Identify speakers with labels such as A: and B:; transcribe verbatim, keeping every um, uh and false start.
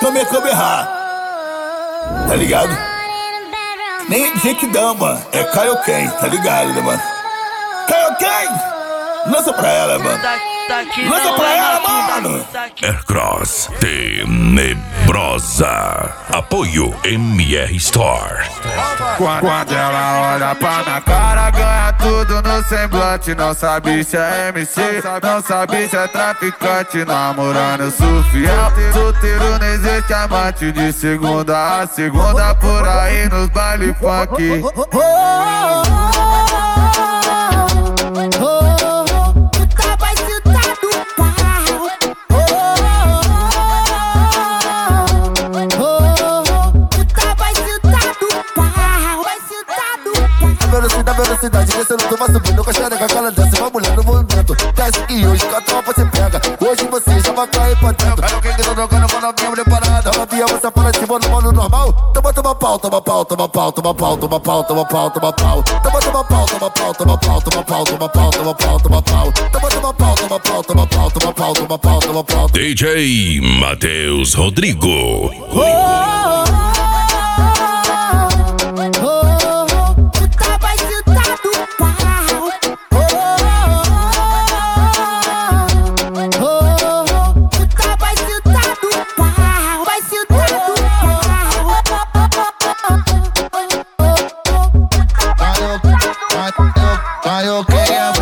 A: nome é Kamehameha, tá ligado? Nem dizer que dama, é Kaioken, tá ligado, né, mano? Kaioken! Lança pra ela, mano. Lança pra ela, mano.
B: Aircross Tenebrosa. Apoio M R Store.
C: Quando ela olha pra minha cara, ganha tudo no semblante. Não sabe se é M C, não sabe se é traficante. Namorando eu sou fiel, solteiro não existe amante. De segunda a segunda por aí nos baile funk.
D: Da velocidade, descendo, tu vai subindo com a xereca, aquela desce, vai mulher no movimento. Desce que hoje com a tropa você pega, hoje você já vai cair pra dentro. Aí alguém que tá jogando, mano, novinha preparada. Novinha, você fala de mano, mano, normal. Toma, toma pau, toma pau, toma pau, toma pau, toma pau, toma pau, toma pau. Toma, toma pau, toma pau, toma pau, toma pau, toma pau, toma pau, toma pau. Toma, toma pau, toma pau, toma pau, toma pau, toma pau, toma pau.
B: D J Matheus Rodrigo.
D: Kaioken é